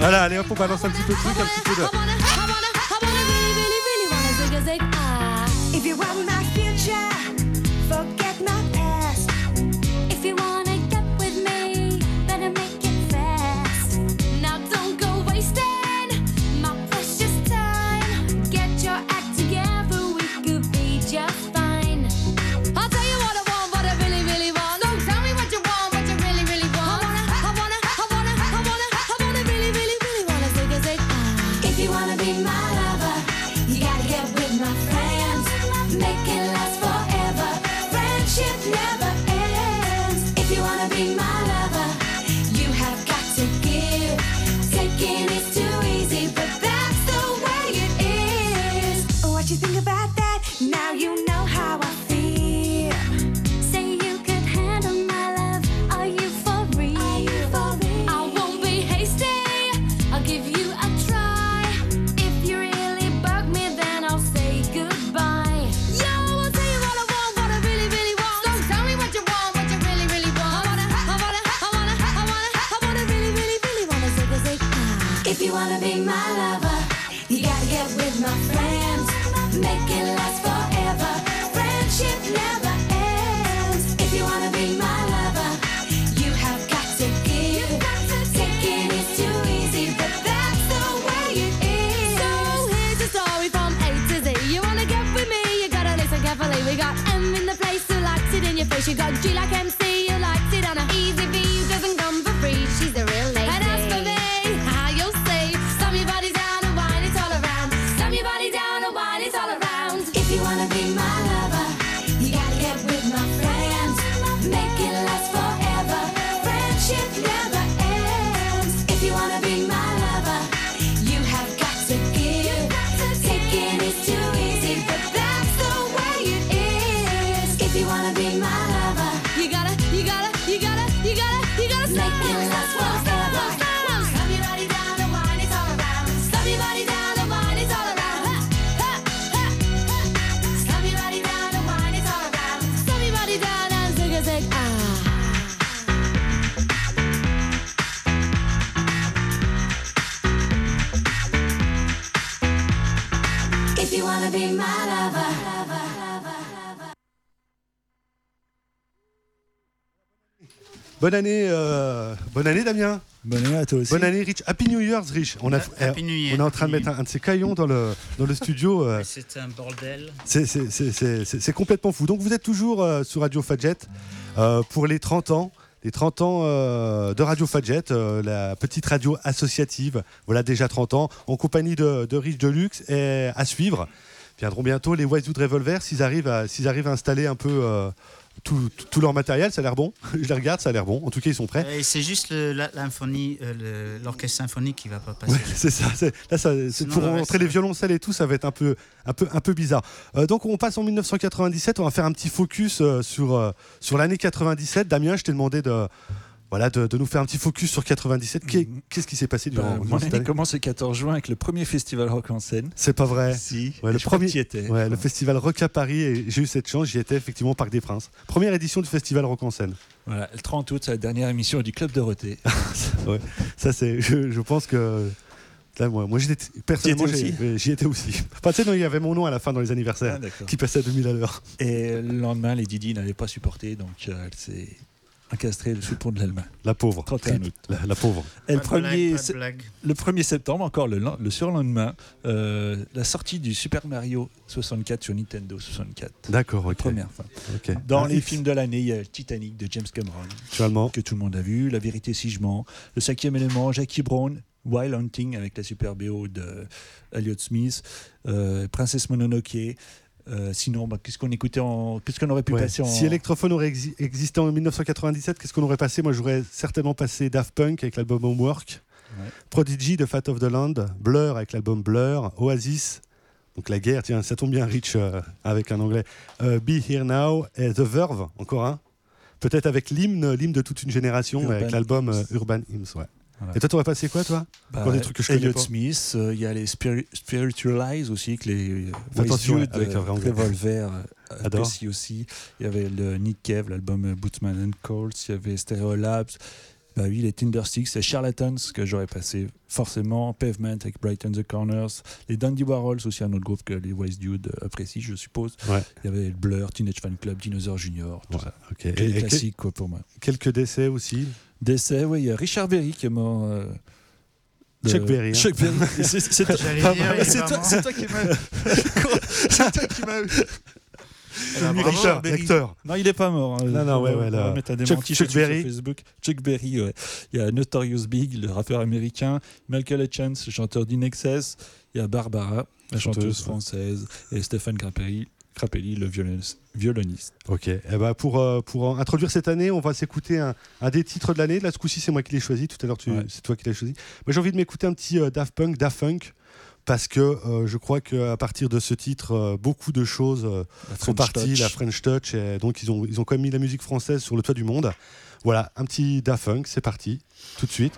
Voilà, allez hop, on balance un petit peu de truc, un petit peu de... If you want my future, forget my past. If you wanna get with me, better make it fast. Now don't go wasting my precious time. Get your act together, we could be just fine. I'll tell you what I want, what I really, really want. So tell me what you want, what you really, really want. I wanna really, really, really wanna zig. If you wanna be my lover, you gotta get with my friends. Make it last forever. Friendship never ends. If you wanna be my lover, you have got to give. Taking is too easy, but that's the way it is. What you think about that? Now you know how I feel. Say you could handle my love. Are you for real? I won't be hasty. I'll give you a try. If you really bug me, then I'll say goodbye. Yo, I'll tell you what I want, what I really, really want. So tell me what you want, what you really, really want. I wanna really, really, really wanna zig. If you wanna be my lover, you gotta get with my friends. Make it last forever. Friendship never ends. If you wanna be my lover, you have got to give. Taking is too easy, but that's the way it is. So here's the story from A to Z. You wanna get with me, you gotta listen carefully. We got M in the place who likes it in your face. You got G like MC who likes it on a easy V who doesn't come for free. She's the real lady. And as for me, how you'll see, slam your body down and wine it all around. Slam your body down and wine it all around. If you wanna be my lover, you gotta get with my friends. Make it last forever. Friendship never ends. If you wanna be my lover, you have got to give. Taking is too easy, but that's the way it is. If you wanna be my lover, you gotta make it last forever. Slam your body down and wine it all around. Slam your body down and wine it all around. Slam your body down and wine it all around. Slam your body down and zig. If you wanna be my lover. Bonne année Damien. Bonne année à toi aussi. Bonne année Rich. Happy New Year's Rich. On est en train de mettre un de ces caillons dans le studio. C'est un bordel. C'est complètement fou. Donc vous êtes toujours sur Radio Fadjet pour les 30 ans. Les 30 ans de Radio Fadjet, la petite radio associative. Voilà, déjà 30 ans, en compagnie de Rich Deluxe. Et à suivre, viendront bientôt les Wisewood Revolver s'ils arrivent à installer un peu tout leur matériel. Ça a l'air bon. Je les regarde, ça a l'air bon. En tout cas, ils sont prêts. Et c'est juste l'orchestre symphonique qui va pas passer. Ouais, c'est ça. C'est pour rentrer les violoncelles et tout, ça va être un peu bizarre. Donc on passe en 1997. On va faire un petit focus sur l'année 97. Damien, je t'ai demandé de nous faire un petit focus sur 97. Qu'est-ce qui s'est passé durant Mon année commence le 14 juin avec le premier festival rock en scène. C'est pas vrai. Si. Ouais, le premier. Y étais. Ouais, le festival Rock à Paris. Et j'ai eu cette chance. J'y étais effectivement au Parc des Princes. Première édition du festival Rock en scène. Voilà, le 30 août, c'est la dernière émission du Club Dorothée. Ouais. Ça c'est. Je pense que. Là, moi personnellement, j'y étais aussi. Enfin, tu sais, il y avait mon nom à la fin dans les anniversaires qui passait à 2000 à l'heure. Et le lendemain, les Didi n'avaient pas supporté, donc elle s'est encastrée sous le pont de l'Allemagne. La pauvre. 31 août. La pauvre. Et le 1er septembre, encore le surlendemain, la sortie du Super Mario 64 sur Nintendo 64. D'accord, ok. Première fois. Okay. Dans les films de l'année, il y a Titanic de James Cameron, que tout le monde a vu, La vérité si je mens, Le cinquième élément, Jackie Brown, Wild Hunting avec la super BO de Elliott Smith, Princesse Mononoke. Sinon, qu'est-ce qu'on aurait pu passer Si Electrophone aurait existé en 1997, qu'est-ce qu'on aurait passé? Moi, j'aurais certainement passé Daft Punk avec l'album Homework, Prodigy de Fat of the Land, Blur avec l'album Blur, Oasis, donc la guerre, tiens, ça tombe bien, Rich, avec un anglais, Be Here Now, et The Verve, encore un, peut-être avec l'hymne de toute une génération, Urban avec l'album Urban Hymns, ouais. Voilà. Et toi, t'aurais passé quoi, toi? Des trucs que je connais Elliott pas. Smith, il y a les Spiritualize aussi, que les Attention, avec Revolver apprécient aussi. Il y avait le Nick Cave, l'album Bootsman and Colts, il y avait Stereolabs, Bah oui, les Tindersticks, les Charlatans que j'aurais passé forcément, Pavement avec Bright and the Corners, les Dandy Warhols aussi, un autre groupe que les Wise Dudes apprécient, je suppose. Ouais. Il y avait Blur, Teenage Fan Club, Dinosaur Junior, tout ça. Okay. Les classiques quoi, pour moi. Quelques décès aussi. Décès, oui, il y a Richard Berry qui est mort. Chuck Berry. Hein. Chuck Berry. C'est toi qui m'as. L'acteur. Non, il est pas mort. Hein. Non, ouais, là. Chuck Berry. Sur Facebook. Chuck Berry, ouais. Il y a Notorious Big, le rappeur américain, Michael Hutchence, le chanteur d'Inexcess, il y a Barbara, la chanteuse française, et Stéphane Grappelli, le violoniste. Ok. Eh ben pour introduire cette année, on va s'écouter un des titres de l'année. Là, ce coup-ci, c'est moi qui l'ai choisi. Tout à l'heure, c'est toi qui l'as choisi. Moi, j'ai envie de m'écouter un petit Daft Punk. Parce que je crois qu'à partir de ce titre, beaucoup de choses sont parties, la French Touch, et donc ils ont quand même mis la musique française sur le toit du monde. Voilà, un petit Daft Punk, c'est parti, tout de suite.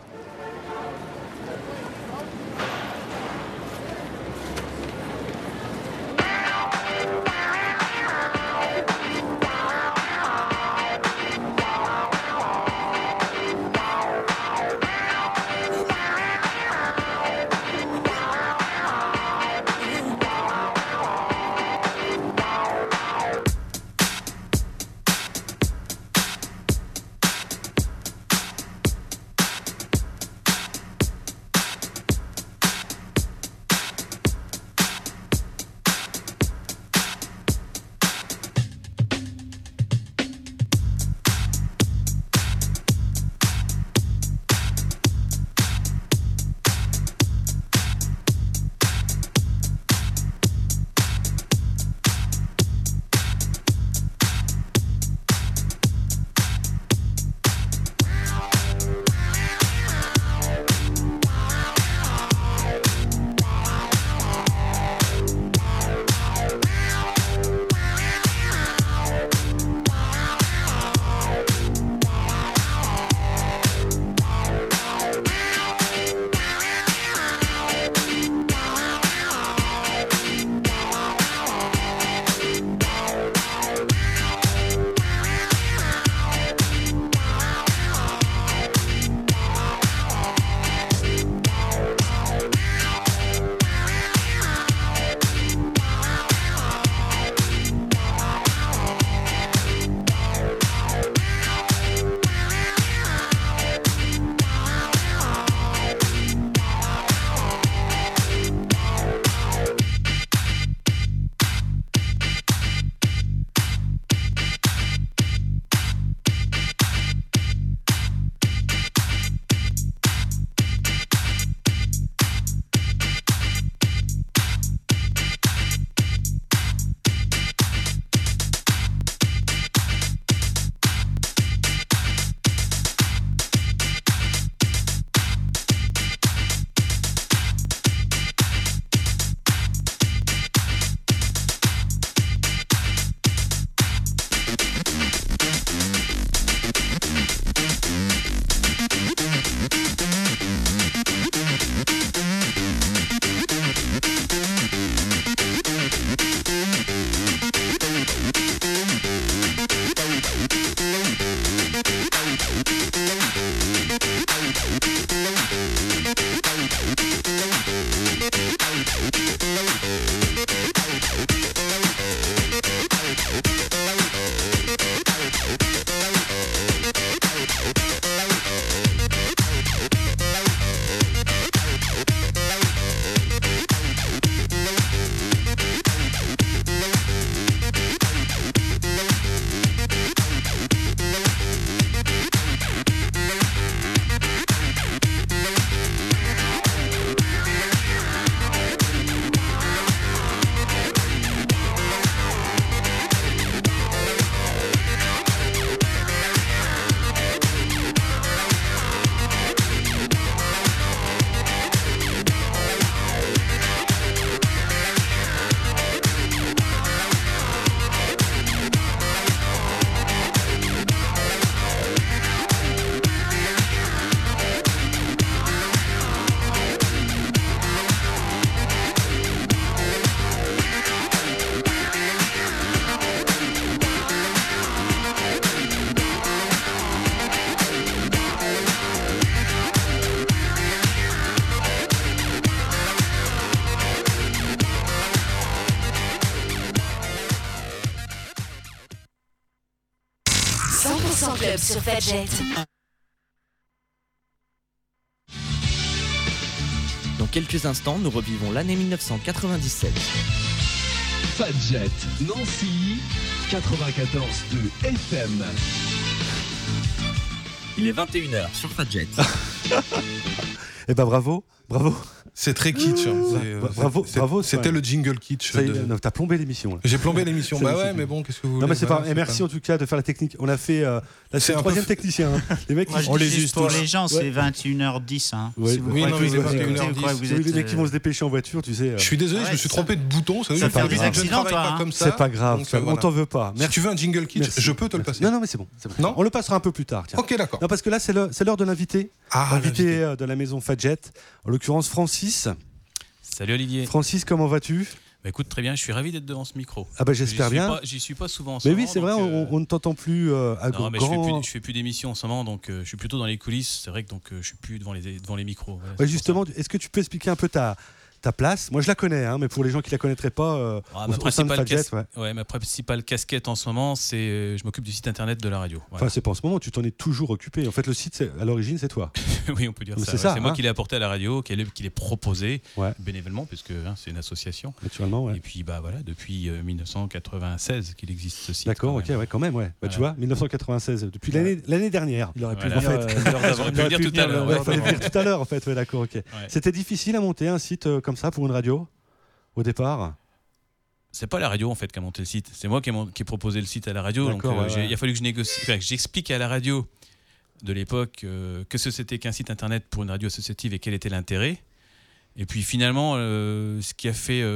Club sur Fadjet. Dans quelques instants, nous revivons l'année 1997. Fadjet, Nancy, 94.2 FM. Il est 21h sur Fadjet. Eh ben bravo. C'est très kitsch. Bravo. C'était le jingle kitsch. Non, t'as plombé l'émission. Là. J'ai plombé l'émission. Bah ouais, mais bon, qu'est-ce que vous voulez. Non, mais c'est pas. Et merci en tout cas de faire la technique. On a fait. Là, c'est le troisième technicien. Hein. Les mecs, on les use pour les gens, c'est 21h10. Hein. Ouais, si vous oui, non, mais c'est 21h10. Les mecs qui vont se dépêcher en voiture, tu sais. Je suis désolé, je me suis trompé de bouton. Ça fait des accidents, toi. C'est pas grave. On t'en veut pas. Si tu veux un jingle kitsch, je peux te le passer. Non, mais c'est bon. Non, on le passera un peu plus tard. Ok, d'accord. Non, parce que là, c'est l'heure de l'invité. L'invité de la maison Fadjet. En l'occurrence, Francis. Salut Olivier. Francis, comment vas-tu ? Bah écoute, très bien, je suis ravi d'être devant ce micro. Ah bah j'espère bien. J'y suis pas souvent en ce moment. moment. Mais oui, c'est vrai, on ne t'entend plus à non, mais je fais plus d'émissions en ce moment, donc je suis plutôt dans les coulisses. C'est vrai que donc je suis plus devant les micros. Voilà, ouais, justement, est-ce que tu peux expliquer un peu ta place ? Moi, je la connais, hein, mais pour les gens qui la connaîtraient pas, ma principale casquette en ce moment, c'est je m'occupe du site internet de la radio. Voilà. Enfin, c'est pas en ce moment, tu t'en es toujours occupé. En fait, le site, à l'origine, c'est toi. Oui, on peut dire ça. C'est moi qui l'ai apporté à la radio, qui l'ai proposé bénévolement, puisque c'est une association. Naturellement, ouais. Et puis, bah voilà, depuis 1996 qu'il existe ce site. D'accord, ok, ouais, quand même, ouais. Bah, tu vois, 1996, depuis l'année dernière. Il aurait pu le dire tout à l'heure. Il fallait le dire tout à l'heure, en fait. Ouais, d'accord, ok. C'était difficile à monter un site comme ça pour une radio au départ? C'est pas la radio en fait qui a monté le site, c'est moi qui ai proposé le site à la radio. Donc il a fallu que je négocie, que j'explique à la radio de l'époque que c'était qu'un site internet pour une radio associative et quel était l'intérêt. Et puis finalement, ce qui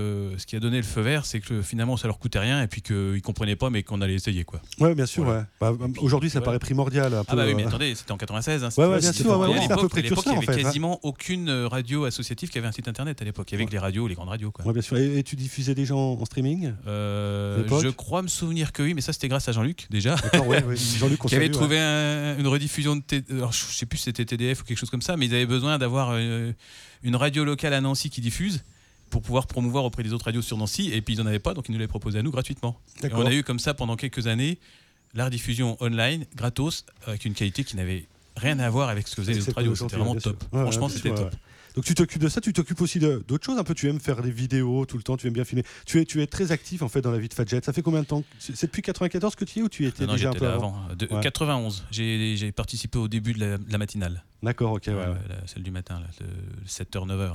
a donné le feu vert, c'est que finalement ça leur coûtait rien et puis qu'ils comprenaient pas, mais qu'on allait essayer quoi. Ouais, bien sûr. Voilà. Ouais. Bah, aujourd'hui, ça paraît primordial. Un peu, bah oui, mais attendez, c'était en 96. Hein, bien sûr. À l'époque, il y avait quasiment aucune radio associative qui avait un site internet à l'époque. Il y avait que les radios, les grandes radios. Quoi. Ouais, bien sûr. Et tu diffusais des gens en streaming Je crois me souvenir que oui, mais ça c'était grâce à Jean-Luc déjà. D'accord, ouais. Jean-Luc qui avait trouvé une rediffusion de. Alors, je sais plus si c'était TDF ou quelque chose comme ça, mais ils avaient besoin d'avoir une radio locale à Nancy qui diffuse pour pouvoir promouvoir auprès des autres radios sur Nancy, et puis ils n'en avaient pas, donc ils nous l'avaient proposé à nous gratuitement. Et on a eu comme ça pendant quelques années la rediffusion online gratos avec une qualité qui n'avait rien à voir avec ce que faisaient les autres radios. C'était vraiment top. Franchement, c'était top. Donc tu t'occupes de ça, tu t'occupes aussi d'autres choses un peu. Tu aimes faire des vidéos tout le temps, tu aimes bien filmer. Tu es très actif en fait dans la vie de Fadjet. Ça fait combien de temps? C'est depuis 94 que tu y es ou tu y étais déjà un peu avant? 91. J'ai participé au début de la matinale. D'accord, ok. Celle du matin, là, 7h, 9h.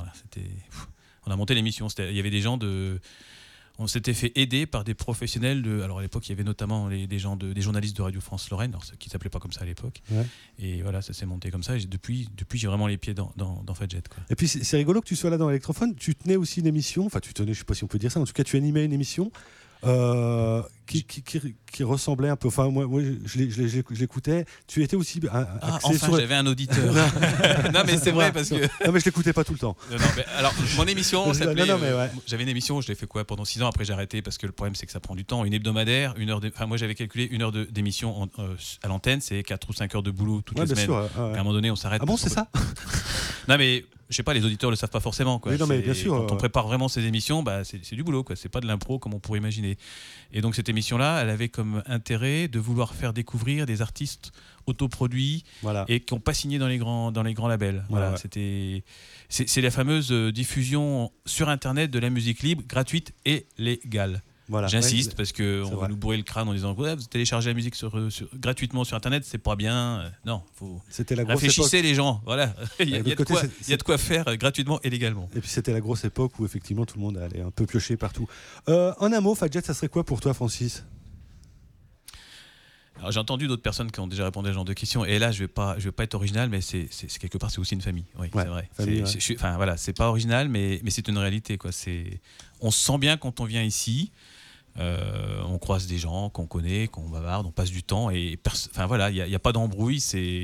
On a monté l'émission. Il y avait des gens on s'était fait aider par des professionnels alors à l'époque il y avait notamment des journalistes de Radio France Lorraine, qui s'appelaient pas comme ça à l'époque. Et voilà, ça s'est monté comme ça. Et depuis j'ai vraiment les pieds dans Fadjet. Et puis c'est rigolo que tu sois là dans Electrophone. Tu tenais aussi une émission, enfin tu tenais, je sais pas si on peut dire ça, en tout cas tu animais une émission qui ressemblait un peu. Enfin moi je l'écoutais. Tu étais aussi j'avais un auditeur. Non mais c'est vrai parce que non mais je l'écoutais pas tout le temps. Non, mais alors mon émission s'appelait j'avais une émission, je l'ai fait pendant 6 ans, après j'ai arrêté parce que le problème c'est que ça prend du temps, une hebdomadaire, moi j'avais calculé 1 heure d'émission à l'antenne, c'est 4 ou 5 heures de boulot toutes les semaines. À un moment donné on s'arrête. Ah bon, c'est ça? Non mais je sais pas, les auditeurs le savent pas forcément quoi. Oui, non, mais bien sûr, quand on prépare vraiment ces émissions, c'est du boulot quoi, c'est pas de l'impro comme on pourrait imaginer. Et donc cette émission là, elle avait comme intérêt de vouloir faire découvrir des artistes autoproduits et qui n'ont pas signé dans les grands labels. C'est la fameuse diffusion sur internet de la musique libre, gratuite et légale. J'insiste parce que on va nous bourrer le crâne en disant vous téléchargez la musique gratuitement sur internet, c'est pas bien. Non, c'était la grosse réfléchissez époque. Les gens. Voilà, il y a de quoi faire gratuitement et légalement. Et puis c'était la grosse époque où effectivement tout le monde allait un peu piocher partout. En un mot, Fadjet, ça serait quoi pour toi, Francis? Alors, j'ai entendu d'autres personnes qui ont déjà répondu à ce genre de questions, et là je vais pas être original, mais c'est quelque part c'est aussi une famille. Oui, c'est vrai. C'est pas original, mais c'est une réalité quoi. On se sent bien quand on vient ici. On croise des gens qu'on connaît, qu'on bavarde, on passe du temps et il y a pas d'embrouille.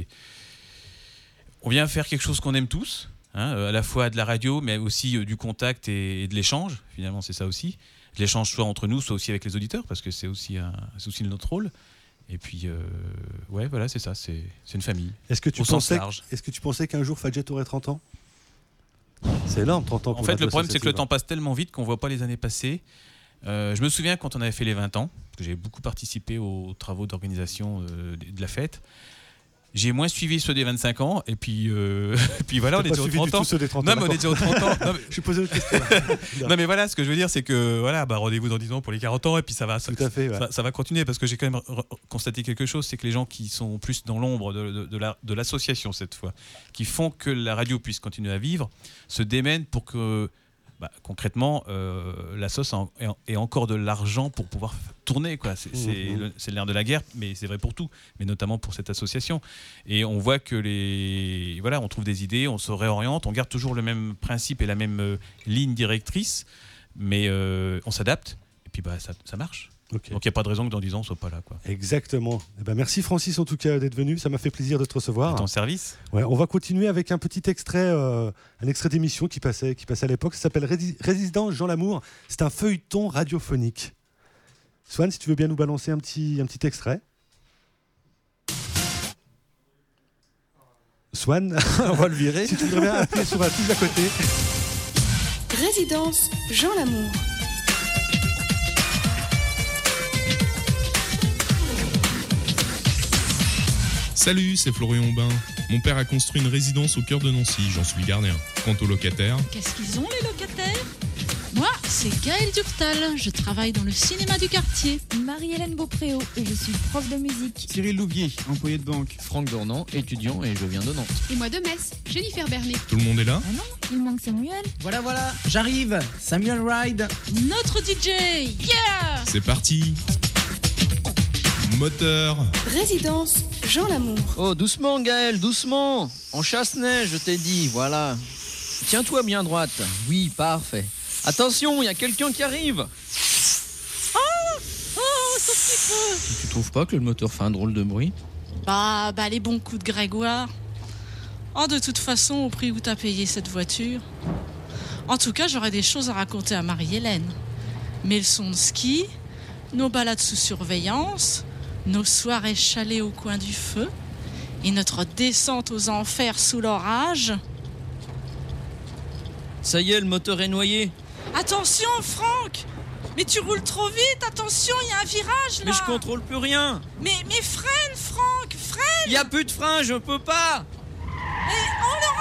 On vient faire quelque chose qu'on aime tous, à la fois de la radio, mais aussi du contact et de l'échange. Finalement, c'est ça aussi. De l'échange soit entre nous, soit aussi avec les auditeurs, parce que c'est aussi notre rôle. Et puis, c'est ça, c'est une famille. Est-ce que tu pensais qu'un jour Fadjet aurait 30 ans? C'est énorme, 30 ans. En fait, le problème, c'est que le temps passe tellement vite qu'on ne voit pas les années passer. Je me souviens quand on avait fait les 20 ans, que j'ai beaucoup participé aux travaux d'organisation de la fête. J'ai moins suivi ceux des 25 ans, et puis voilà, on est déjà aux 30 ans. Ceux des 30 non, ans, mais on est déjà aux 30 ans. Non, mais... Je posé une question. non, mais voilà, ce que je veux dire, c'est que voilà, rendez-vous dans 10 ans pour les 40 ans, et puis ça va continuer, parce que j'ai quand même constaté quelque chose, c'est que les gens qui sont plus dans l'ombre de l'association cette fois, qui font que la radio puisse continuer à vivre, se démènent pour que concrètement, la sauce ait encore de l'argent pour pouvoir tourner, quoi. C'est l'air de la guerre, mais c'est vrai pour tout, mais notamment pour cette association. Et on voit que on trouve des idées, on se réoriente, on garde toujours le même principe et la même ligne directrice, mais on s'adapte, et puis ça marche. Okay. Donc il n'y a pas de raison que dans 10 ans on ne soit pas là, quoi. Exactement. Merci Francis en tout cas d'être venu, ça m'a fait plaisir de te recevoir. À ton service. Ouais, on va continuer avec un petit extrait, un extrait d'émission qui passait à l'époque. Ça s'appelle Résidence Jean Lamour. C'est un feuilleton radiophonique. Swan, si tu veux bien nous balancer un petit extrait. Swan, on va le virer. Si tu voudrais bien appuyer sur la touche à côté. Résidence Jean Lamour. Salut, c'est Florian Aubin. Mon père a construit une résidence au cœur de Nancy, j'en suis le gardien. Quant aux locataires... Qu'est-ce qu'ils ont les locataires ? Moi, c'est Gaëlle Durtal, je travaille dans le cinéma du quartier. Marie-Hélène Beaupréau et je suis prof de musique. Cyril Louvier, employé de banque. Franck Dornan, étudiant et je viens de Nantes. Et moi de Metz, Jennifer Bernet. Tout le monde est là ? Ah non, il manque Samuel. Voilà, j'arrive, Samuel Ride. Notre DJ, yeah ! C'est parti. Moteur. Résidence Jean Lamour. Oh, doucement Gaël, doucement. En chasse-neige, je t'ai dit, voilà. Tiens-toi bien droite. Oui, parfait. Attention, il y a quelqu'un qui arrive. Oh, ce petit peu. Tu trouves pas que le moteur fait un drôle de bruit ? Bah, les bons coups de Grégoire. Oh, de toute façon, au prix où t'as payé cette voiture. En tout cas, j'aurais des choses à raconter à Marie-Hélène. Mes leçons de ski, nos balades sous surveillance, nos soirées chalées au coin du feu et notre descente aux enfers sous l'orage. Ça y est, le moteur est noyé. Attention, Franck! Mais tu roules trop vite, attention, il y a un virage là! Mais je contrôle plus rien! Mais freine, Franck, freine! Il y a plus de frein, je peux pas! Et on le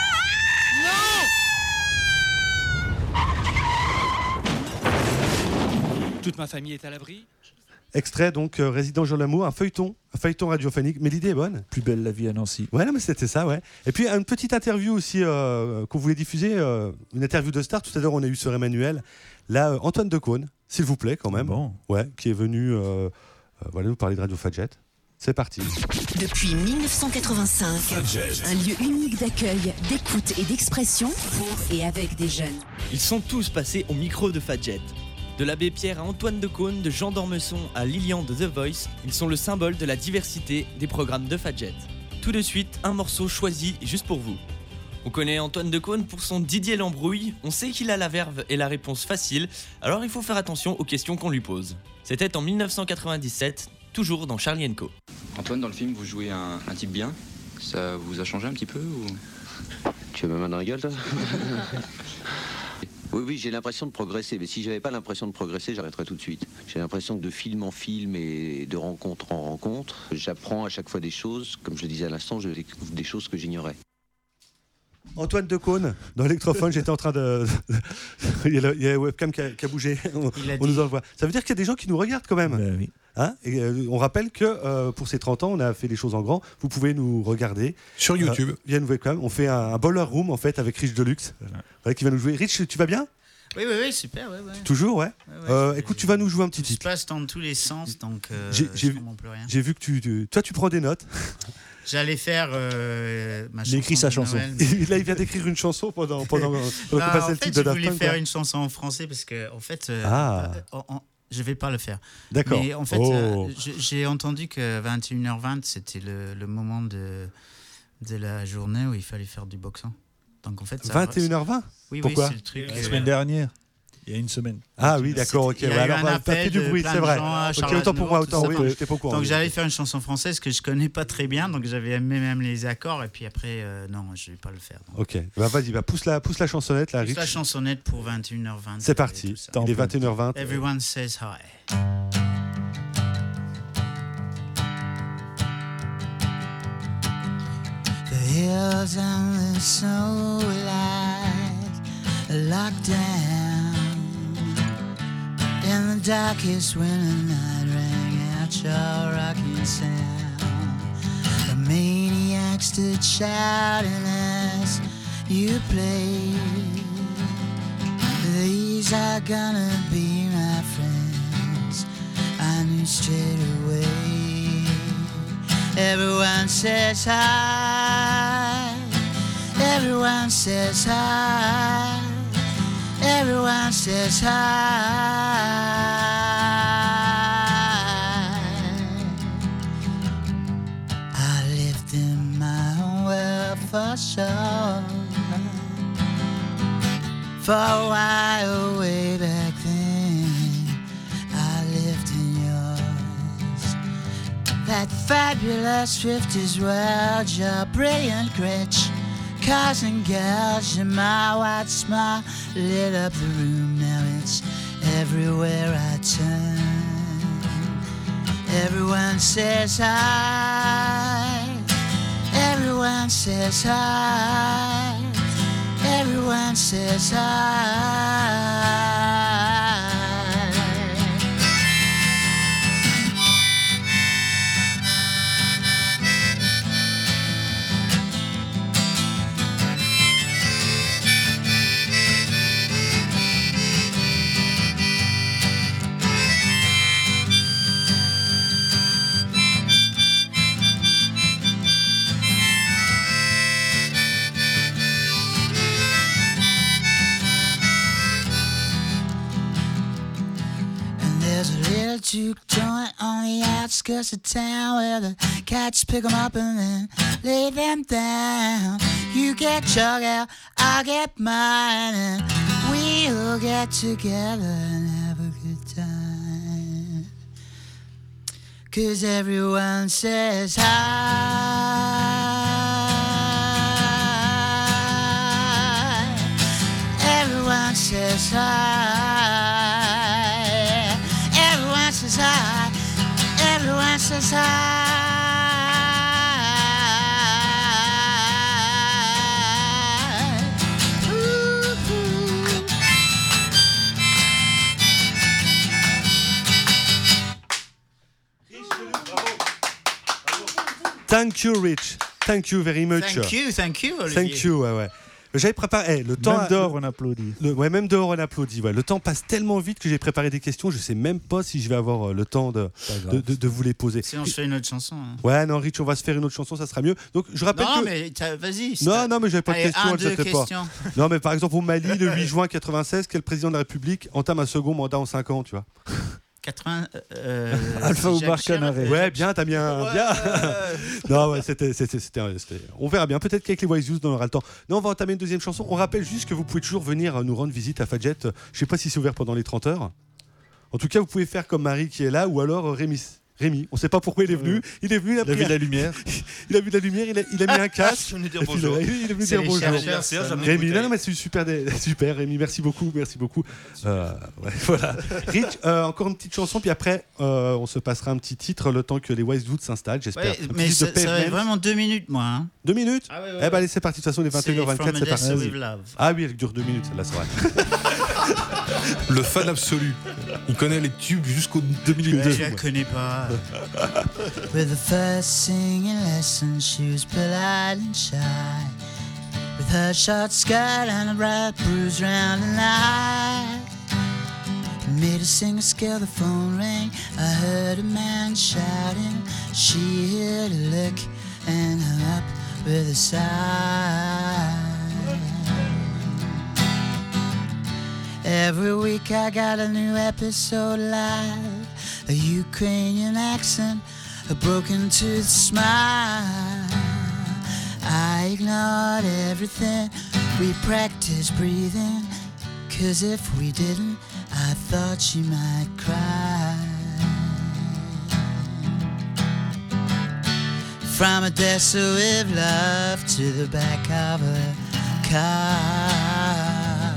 revoit! Non! Toute ma famille est à l'abri. Extrait donc Résident Jean Lamour, un feuilleton radiophonique, mais l'idée est bonne. Plus belle la vie à Nancy. Ouais, non, mais c'était ça, ouais. Et puis une petite interview aussi qu'on voulait diffuser, une interview de star. Tout à l'heure, on a eu Sœur Emmanuel. Là, Antoine Decaune, s'il vous plaît, quand même. Bon. Ouais, qui est venu nous parler de Radio Fadjet. C'est parti. Depuis 1985, un lieu unique d'accueil, d'écoute et d'expression pour et avec des jeunes. Ils sont tous passés au micro de Fadjet. De l'abbé Pierre à Antoine Decaune, de Jean d'Ormesson à Lilian de The Voice, ils sont le symbole de la diversité des programmes de Fadjet. Tout de suite, un morceau choisi juste pour vous. On connaît Antoine Decaune pour son Didier l'embrouille, on sait qu'il a la verve et la réponse facile, alors il faut faire attention aux questions qu'on lui pose. C'était en 1997, toujours dans Charlie & Co. Antoine, dans le film, vous jouez un type bien. Ça vous a changé un petit peu ou... Tu veux me mettre dans la gueule, toi? Oui, j'ai l'impression de progresser, mais si j'avais pas l'impression de progresser, j'arrêterais tout de suite. J'ai l'impression que de film en film et de rencontre en rencontre, j'apprends à chaque fois des choses. Comme je le disais à l'instant, je découvre des choses que j'ignorais. Antoine Decaune, dans l'électrophone, j'étais en train de... il y a la webcam qui a bougé, on nous envoie. Ça veut dire qu'il y a des gens qui nous regardent quand même. Oui. Hein, et, on rappelle que pour ces 30 ans, on a fait les choses en grand. Vous pouvez nous regarder sur YouTube. Via une webcam. On fait un Boiler Room en fait avec Rich Deluxe, qui va nous jouer. Rich, tu vas bien? Oui, super. Ouais. Toujours, ouais. Écoute, tu vas nous jouer un petit titre. Je passe dans tous les sens, donc je comprends plus rien. J'ai vu que toi, tu prends des notes. J'allais faire ma chanson. Il écrit sa chanson. Là, il vient d'écrire une chanson pendant qu'on passait le titre de Daft Punk. Je voulais faire une chanson en français parce que, en fait, je vais pas le faire. D'accord. Mais en fait, j'ai entendu que 21h20, c'était le moment de la journée où il fallait faire du boxant. Donc en fait, 21h20. Pourquoi c'est le truc. La semaine dernière. Il y a une semaine. Ah oui, d'accord, ok. Alors, t'as fait du bruit, c'est vrai. Ok, autant pour moi, autant. Oui, j'étais pas au courant. Donc j'allais faire une chanson française que je connais pas très bien, donc j'avais même les accords, et puis après, non, je vais pas le faire. Donc. Ok, vas-y, pousse la chansonnette, là, Rich. Pousse la chansonnette pour 21h20. C'est parti. Il est 21h20. Everyone says hi. hills and the snow like a lockdown. In the darkest winter night rang out your rocking sound. The maniacs stood shouting as you played. These are gonna be my friends, I knew straight away. Everyone says hi, everyone says hi, everyone says hi. I lived in my own world for sure, for a while way back then. I lived in yours. That fabulous 50s world, your brilliant gritch, cars and girls, your my white smile lit up the room. Now it's everywhere I turn. Everyone says hi, everyone says hi, everyone says hi. Juke joint on the outskirts of town where the cats pick 'em up and then lay them down. You get your girl, I'll get mine, and we'll get together and have a good time. 'Cause everyone says hi, everyone says hi. Hi, everyone says hi. Ooh. Thank you, Rich. Thank you very much. Thank you, Olivier. Thank you, ouais. J'avais préparé le temps. Même dehors, on applaudit. Ouais, même dehors, on applaudit. Ouais. Le temps passe tellement vite que j'ai préparé des questions. Je sais même pas si je vais avoir le temps de vous les poser. Sinon, je fais une autre chanson. Hein. Ouais, non, Rich, on va se faire une autre chanson, ça sera mieux. Donc, je rappelle non, que. Mais vas-y. Non, mais j'avais pas de questions. Deux questions. Non, mais par exemple, au Mali, le 8 juin 96, quel président de la République entame un second mandat en 5 ans, tu vois? 80. Alpha Omar Canaré. Ouais, bien, t'as bien. Ouais. Bien. Non, ouais, c'était. On verra bien. Peut-être qu'avec les Wise Youth, on aura le temps. Non, on va entamer une deuxième chanson. On rappelle juste que vous pouvez toujours venir nous rendre visite à Fadjet. Je sais pas si c'est ouvert pendant les 30 heures. En tout cas, vous pouvez faire comme Marie qui est là, ou alors Rémi. On sait pas pourquoi il est venu. Il est venu, il a vu la lumière. Il a vu la lumière, il a mis un casque. Je venais dire bonjour. Il est venu dire bonjour. Rémi, non, mais c'est super, Rémi, merci beaucoup. Ouais, voilà. Rich, encore une petite chanson, puis après, on se passera un petit titre le temps que les Wise Youth s'installent, j'espère. Ouais, mais ça va être vraiment 2 minutes, moi. Hein. 2 minutes? Ah, ouais, Eh ben, allez, c'est parti. De toute façon, les 21h24, c'est parti. Ah oui, elle dure 2 minutes, celle-là, c'est vrai. Le fan absolu. Il connaît les tubes jusqu'aux 2 minutes. Je la connais pas. With the first singing lesson, she was polite and shy. With her short skirt and a bright bruise round her eye. Made her sing a scale, the phone rang. I heard a man shouting. She hit a lick and hung up with a sigh. Every week I got a new episode live. A Ukrainian accent, a broken tooth smile. I ignored everything, we practiced breathing. 'Cause if we didn't, I thought she might cry. From Odessa with love to the back of a car.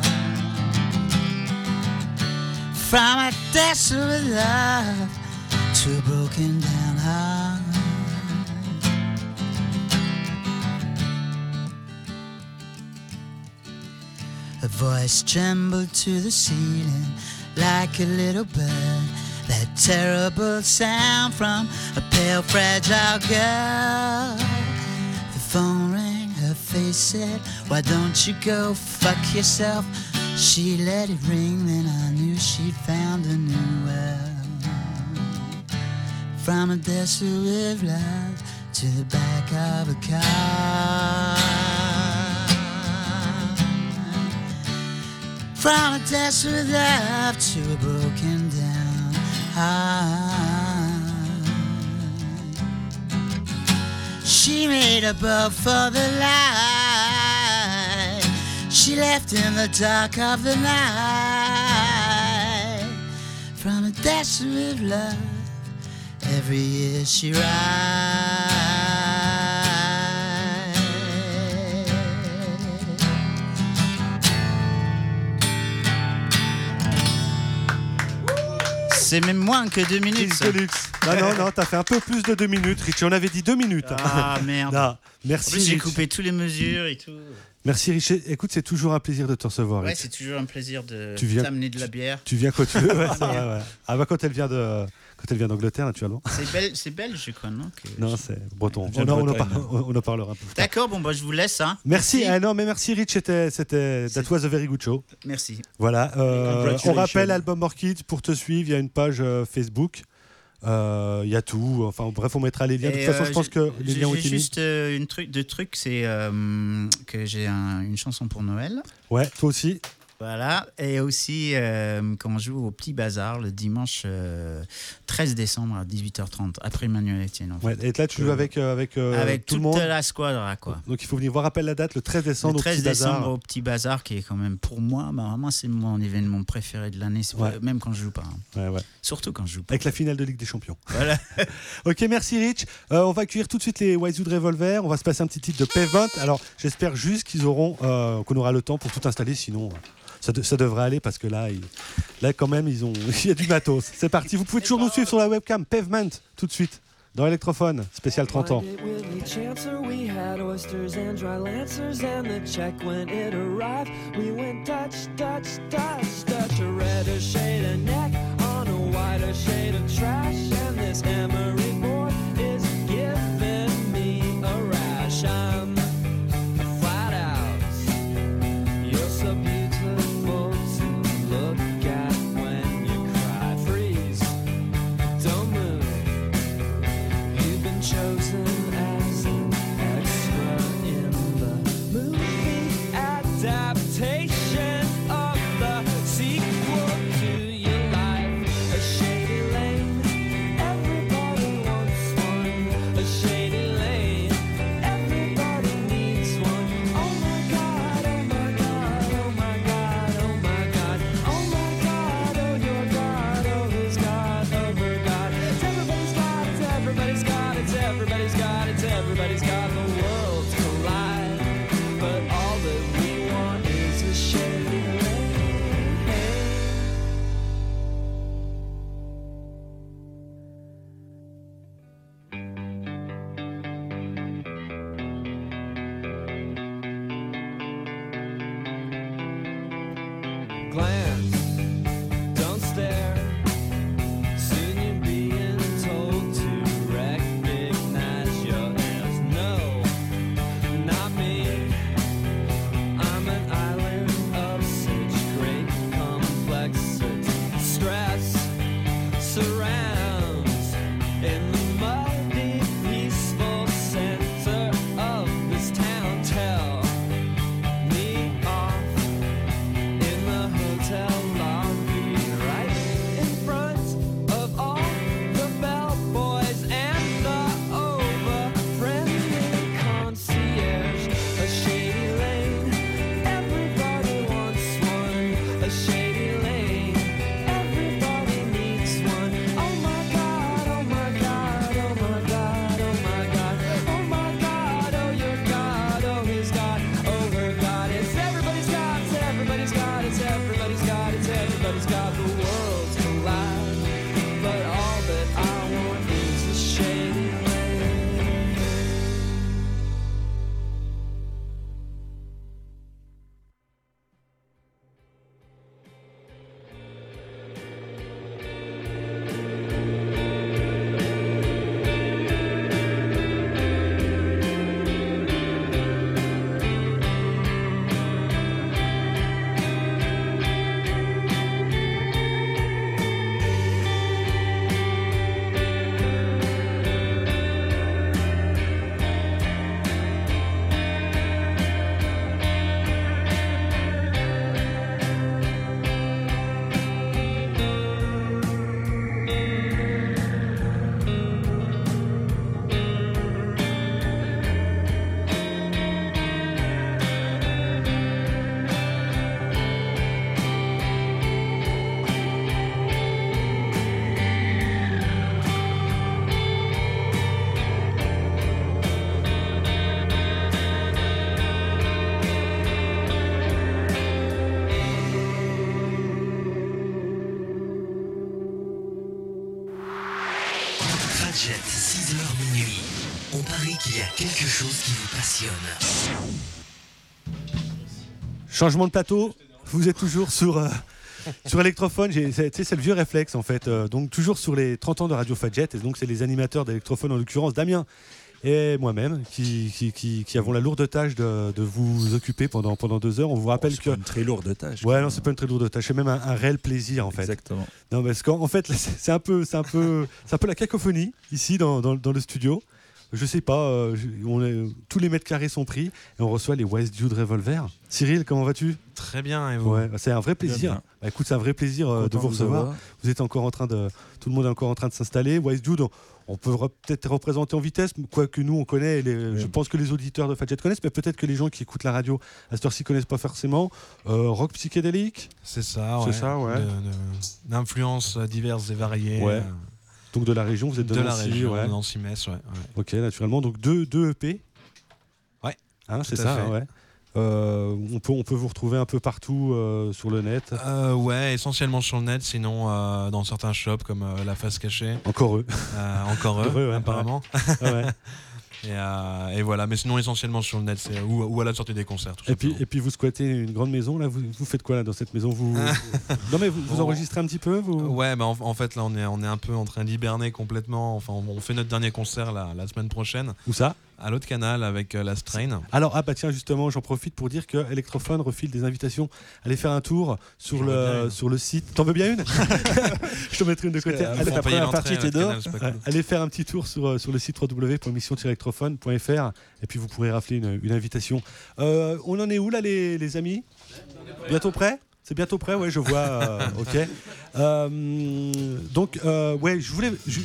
From Odessa with love to a broken down heart. Her voice trembled to the ceiling like a little bird. That terrible sound from a pale, fragile girl. The phone rang, her face said, why don't you go fuck yourself? She let it ring, then I knew she'd found a new world. From a desert with love to the back of a car. From a desert with love to a broken down heart. She made a boat for the light. She left in the dark of the night. From a desert with love, every year she rides. C'est même moins que 2 minutes. Chris Deluxe. Non, t'as fait un peu plus de 2 minutes, Richie. On avait dit 2 minutes. Ah merde. Non, merci. En plus, j'ai Rich. coupé toutes les mesures et tout. Merci Richie. Écoute, c'est toujours un plaisir de te recevoir. Ouais, Rich. c'est toujours un plaisir de t'amener de la bière. Tu viens quand tu veux. Ouais, c'est vrai, ouais. Ah bah quand elle vient d'Angleterre naturellement. C'est belge quoi, non Non, c'est breton. Elle vient de Bretagne. On en parlera un peu plus tard. D'accord, bon bah je vous laisse. Hein. Merci. Ah, non, mais merci Rich. C'était That was a very good show. Merci. Voilà. Congratulations. On rappelle Album Orchid pour te suivre. Il y a une page Facebook. Il y a tout. Enfin bref, on mettra les liens. De toute façon, je pense que les liens ont été mis. J'ai juste deux trucs, c'est que j'ai une chanson pour Noël. Ouais, toi aussi. Voilà, et aussi quand on joue au Petit Bazar le dimanche 13 décembre à 18h30, après Emmanuel Etienne. En fait. Ouais, et là, tu joues avec tout le toute monde. la squadra, quoi. Donc il faut venir voir. Rappelle la date, le 13 décembre Le 13 au Petit décembre Bazar. au Petit Bazar, qui est quand même pour moi, vraiment, c'est mon événement préféré de l'année, même quand je joue pas. Hein. Ouais. Surtout quand je joue pas. Avec la finale de Ligue des Champions. Voilà. Ok, merci Rich. On va accueillir tout de suite les Wisewood Revolver. On va se passer un petit titre de Pavement. Alors j'espère juste qu'on aura le temps pour tout installer, sinon. Ça devrait aller parce que là quand même, il y a du matos. C'est parti, vous pouvez toujours nous suivre sur la webcam. Pavement, tout de suite, dans Electrophone, spécial 30 ans. Chosen as an extra in the movie adaptation of the sequel to your life. A shady lane, everybody wants one. A shady lane, everybody needs one. Oh my god, oh my god, oh my god, oh my god, oh my god, oh your god, oh his god, oh her god. Everybody's got it, everybody's got it. Everybody's got the worlds collide. But all that we want is Fadjet, 6h minuit. On parie qu'il y a quelque chose qui vous passionne. Changement de plateau, vous êtes toujours sur Electrophone. C'est le vieux réflexe en fait. Donc toujours sur les 30 ans de Radio Fadjet. Et donc c'est les animateurs d'Electrophone, en l'occurrence Damien et moi-même, qui avons la lourde tâche de vous occuper pendant 2 heures. On vous rappelle que pas une très lourde tâche. Ouais, non, c'est pas une très lourde tâche. C'est même un réel plaisir en fait. Exactement. Non, parce qu'en fait, là, c'est un peu la cacophonie ici dans le studio. Je sais pas, tous les mètres carrés sont pris et on reçoit les Wise Dude Revolver. Cyril, comment vas-tu ? Très bien, et vous ? Ouais, c'est un vrai plaisir. Bah, écoute, c'est un vrai plaisir de vous recevoir. Vous êtes encore tout le monde est encore en train de s'installer. Wise Dude, on peut peut-être représenter en vitesse, quoique nous on connaît. Je pense que les auditeurs de Fadjet connaissent, mais peut-être que les gens qui écoutent la radio à cette heure-ci connaissent pas forcément. Rock psychédélique. C'est ça, ouais. D'influences diverses et variées. Ouais. Donc de la région, vous êtes de Nancy, la région, ouais. Nancy-Metz, ouais. Ok, naturellement. Donc deux EP. Ouais. Hein, c'est ça, hein, ouais. On peut vous retrouver un peu partout sur le net. Ouais, essentiellement sur le net, sinon dans certains shops comme La Face Cachée. Encore eux. Encore eux, ouais, apparemment. Ouais. Et voilà, mais sinon essentiellement sur le net, ou à la sortie des concerts. Tout et puis vous squattez une grande maison là. Vous faites quoi là dans cette maison Non mais vous enregistrez un petit peu Ouais, bah en fait là on est un peu en train d'hiberner complètement. Enfin, on fait notre dernier concert la semaine prochaine. Où ça ? À l'autre canal avec la Strain. Alors tiens, justement, j'en profite pour dire que Electrophone refile des invitations à aller faire un tour sur le site. T'en veux bien une ? Je te mettrai une de côté. La première partie t'es dehors. Allez faire un petit tour sur le site www.émission-electrophone.fr et puis vous pourrez rafler une invitation. On en est où là les amis ? Bientôt prêt ? C'est bientôt prêt, ouais, je vois. Ok. Donc, ouais, je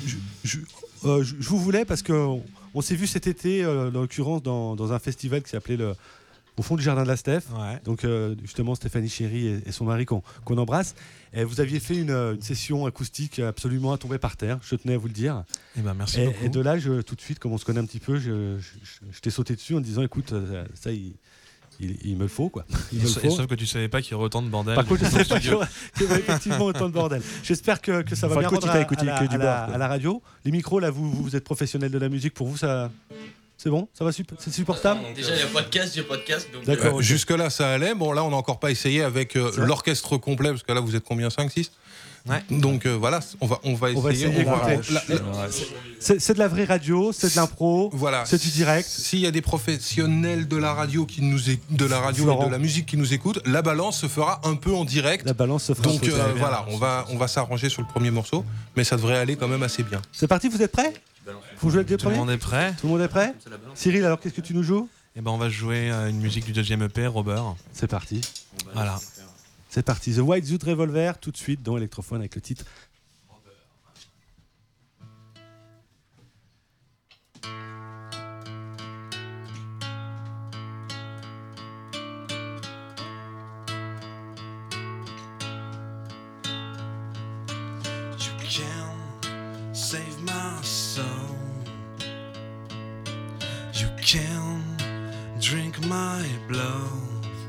vous voulais parce que on s'est vu cet été, en l'occurrence, dans un festival qui s'appelait au fond du jardin de la Steph. Ouais. Donc, justement, Stéphanie Chéry et son mari qu'on embrasse. Et vous aviez fait une session acoustique absolument à tomber par terre. Je tenais à vous le dire. Eh ben, merci beaucoup. Et de là, tout de suite, comme on se connaît un petit peu, je t'ai sauté dessus en disant, écoute, ça, il me le faut, quoi. Sauf que tu savais pas qu'il y aurait autant de bordel. Par contre, je savais pas qu'il y aurait effectivement autant de bordel. J'espère que ça va bien rendre à la radio. Les micros, là, vous êtes professionnels de la musique. Pour vous, ça, c'est bon ? Ça va, c'est supportable ? Déjà, il y a podcast. Donc d'accord. Okay. Jusque-là, ça allait. Bon, là, on n'a encore pas essayé avec l'orchestre complet, parce que là, vous êtes combien ? 5, 6 ? Ouais. Donc voilà, on va essayer. C'est de la vraie radio, c'est de l'impro, voilà. C'est du direct. S'il y a des professionnels de la radio et de la musique qui nous écoutent, la balance se fera un peu en direct. La balance se fera. Donc voilà, on va s'arranger sur le premier morceau, mais ça devrait aller quand même assez bien. C'est parti, vous êtes prêts ? Vous jouez le Tout le monde est prêt. Tout le monde est prêt ? Cyril, alors qu'est-ce que tu nous joues ? Eh ben on va jouer une musique du deuxième EP, Robert. C'est parti. Voilà. C'est parti, The Wise Dude Revolver, tout de suite dans Electrophone avec le titre You can save my soul. You can drink my blood.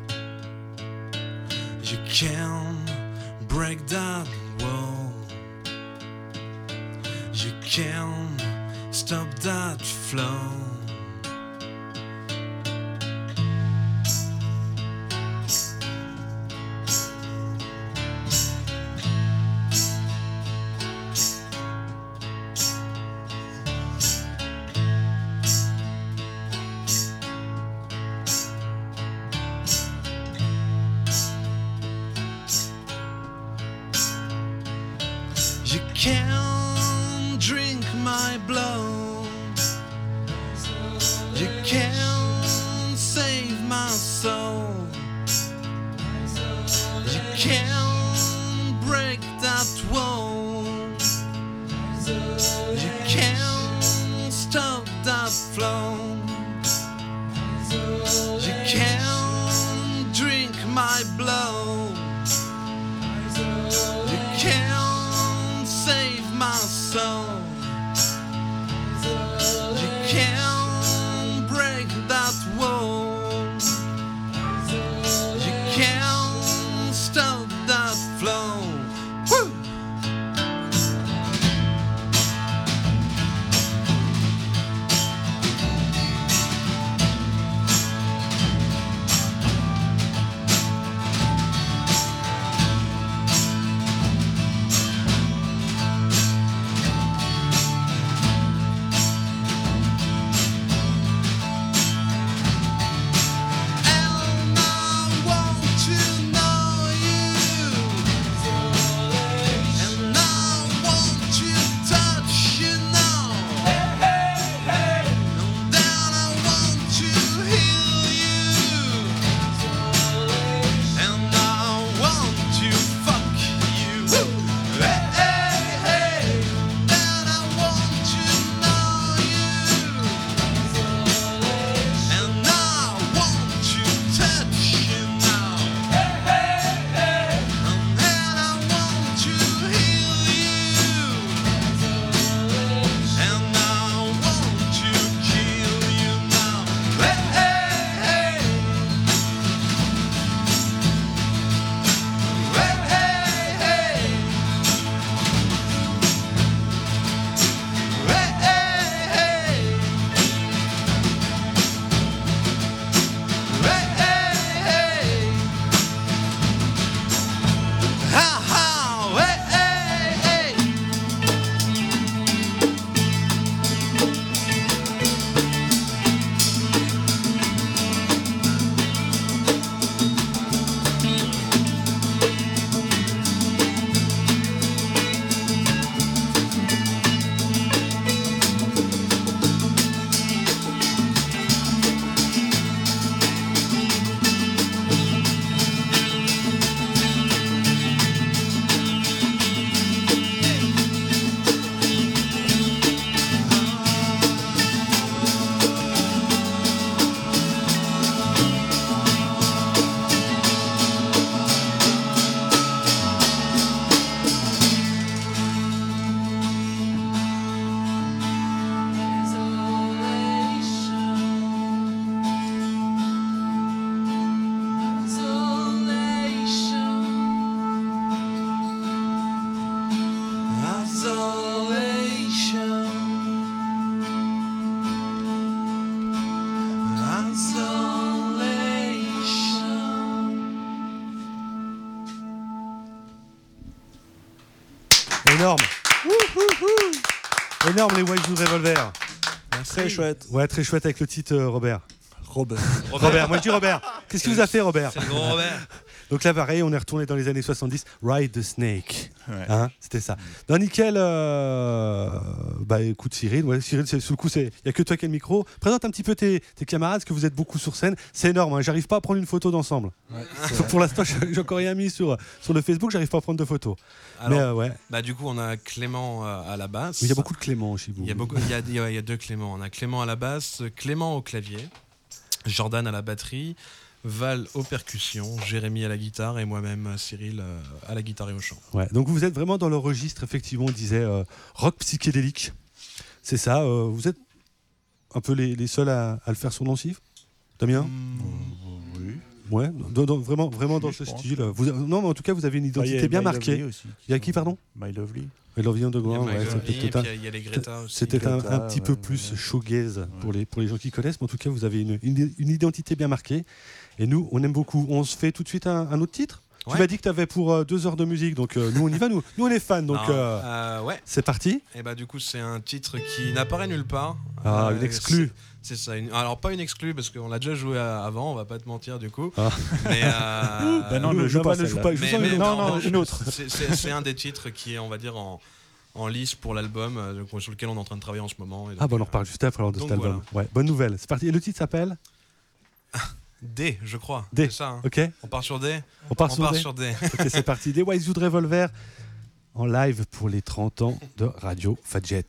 You can break that wall. You can stop that flow. You can drink my blood. You can save my soul. You can break that wall. You can stop that flow. You can drink my blood. You can save my soul. You can break that wall. Énorme. Énorme les Wildwood Revolver. Très chouette. Ouais, très chouette avec le titre Robert. Robert. Moi je dis Robert. Qu'est-ce qu'il vous a fait Robert? C'est le gros Robert. Donc là pareil, on est retourné dans les années 70. Ride the Snake. Ouais. Hein, c'était ça. Dans Nickel, bah écoute Cyril, Cyril, sous le coup, il n'y a que toi qui as le micro. Présente un petit peu tes camarades, parce que vous êtes beaucoup sur scène. C'est énorme, hein, j'arrive pas à prendre une photo d'ensemble. Ouais, pour l'instant, j'ai encore rien mis sur le Facebook, j'arrive pas à prendre de photos. Alors, mais ouais. Bah du coup, on a Clément à la basse. Il y a beaucoup de Clément chez vous. Il y a deux Clément. On a Clément à la basse, Clément au clavier, Jordan à la batterie, Val aux percussions, Jérémy à la guitare et moi-même Cyril à la guitare et au chant. Ouais, donc vous êtes vraiment dans le registre, effectivement, on disait rock psychédélique. C'est ça, vous êtes un peu les seuls à le faire sur Nancy, Damien? Oui. Ouais, vraiment dans ce style. Non, mais en tout cas, vous avez une identité bien marquée. Il y a qui, pardon? My Lovely. My Lovely Underground, ouais, il y a les Greta aussi. C'était un petit peu plus shoegaze pour les gens qui connaissent, mais en tout cas, vous avez une identité bien marquée. Et nous, on aime beaucoup. On se fait tout de suite un autre titre. Ouais. Tu m'as dit que tu avais pour 2 heures de musique, donc nous on y va, nous on est fans, donc ouais. C'est parti. Et bah du coup c'est un titre qui n'apparaît nulle part. Une exclue. C'est ça. Alors pas une exclue parce qu'on l'a déjà joué avant, on va pas te mentir du coup. Mais non, ne joue pas. Non, une autre. C'est un des titres qui est, on va dire, en lice pour l'album sur lequel on est en train de travailler en ce moment. On en reparle juste après de cet album. Voilà. Ouais, bonne nouvelle. C'est parti. Et le titre s'appelle D, je crois. D. C'est ça. Hein. Ok. On part sur D. On part sur D. Ok, c'est parti. Des Wildwood Revolver en live pour les 30 ans de Radio Fadjet.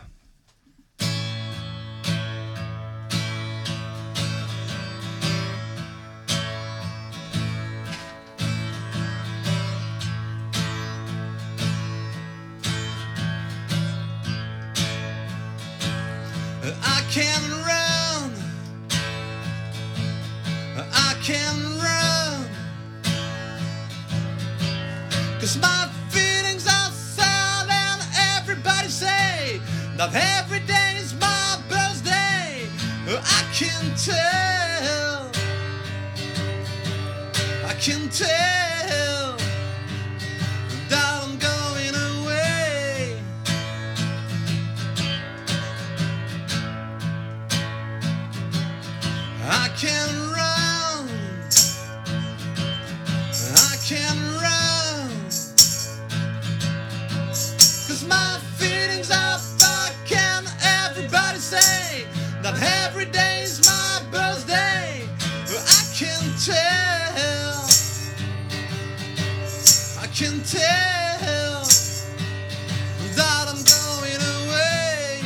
I can run, I can run, 'cause my feelings are sad and everybody say that every day is my birthday. I can tell, I can tell that I'm going away. I can run, I can run, 'cause my feelings are back and everybody say that every day is my birthday. I can tell, I can tell that I'm going away.